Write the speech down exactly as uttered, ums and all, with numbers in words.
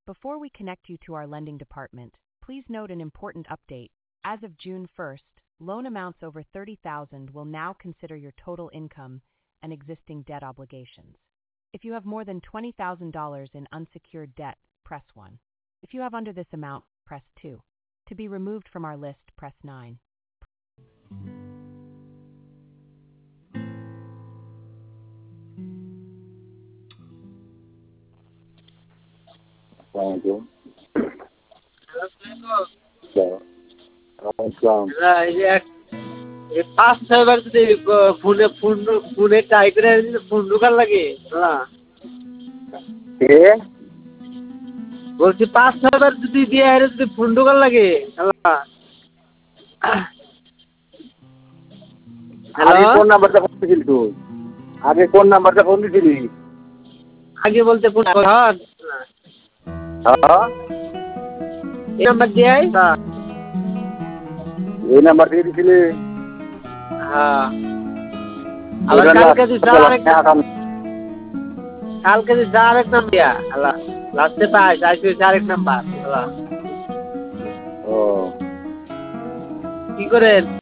Before we connect you to our lending department, please note an important update. As of June first, loan amounts over thirty thousand dollars will now consider your total income and existing debt obligations. If you have more than twenty thousand dollars in unsecured debt, press one. If you have under this amount, press two. To be removed from our list, press nine. Assalamualaikum. পাঁচ ছয়বার যদি ফোনে phone ফোনে try করে phone ঢোকার লাগে বলছি পাঁচ ছয়বার যদি দিয়ে যদি ফোন ঢোকার লাগে আগে কোন নাম্বারটা ফোন দিছিলি তুই আগে কোন নাম্বারটা ফোন দিছিলি আগে বলতে কোন ঘর হ্যাঁ এই নাম্বার দিয়ে এই নাম্বার দিয়ে দিছিলি হ্যাঁ আবার কালকে দিস কালকে দিস আরেক নাম্বার দিয়া আল্লাহ লাস্টে পাইস আইসি আরেক নাম্বার আল্লাহ ও কি করেন